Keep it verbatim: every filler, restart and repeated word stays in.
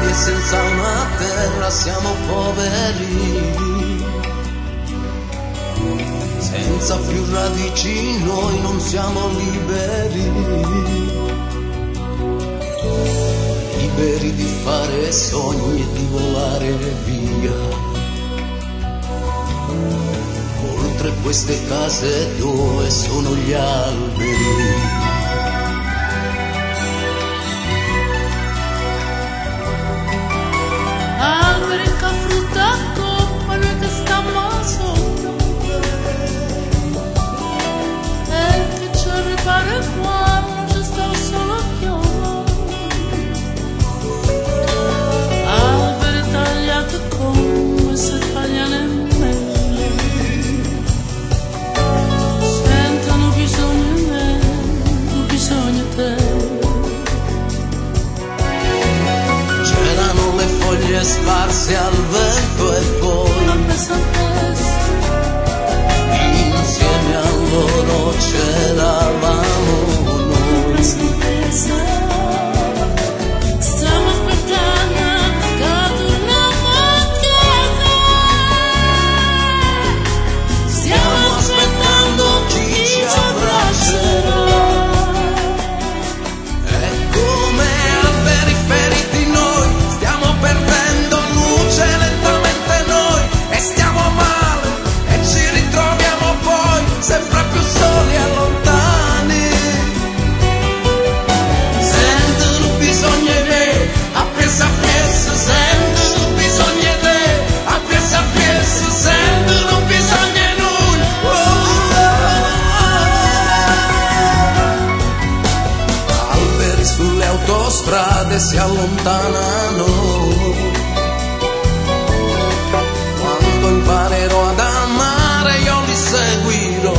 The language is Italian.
e senza una terra siamo poveri, senza più radici noi non siamo liberi, liberi di fare sogni e di volare via oltre queste case dove sono gli alberi. Alberi che frutta come noi che stiamo sotto e che ci ripare quando ci sta solo chioma. Alberi tagliati come se tagliano in mele, sentono bisogno di me, bisogno di te. C'erano le foglie sparse al vento e poi una pesantezza, insieme a loro c'eravamo noi. pesantezza. Stiamo aspettando che torniamo a casa. Stiamo aspettando chi ci abbraccerà. È come alberi feriti noi, stiamo perdendo luce lentamente noi e stiamo male e ci ritroviamo poi sempre più soli e lontani. Sentono bisogno di te, a pies a pies, sentono bisogno di te, a pies a pies, sentono bisogno di noi. Oh, oh, oh. Alberi sulle autostrade si allontanano, quando imparerò ad amare io li seguirò.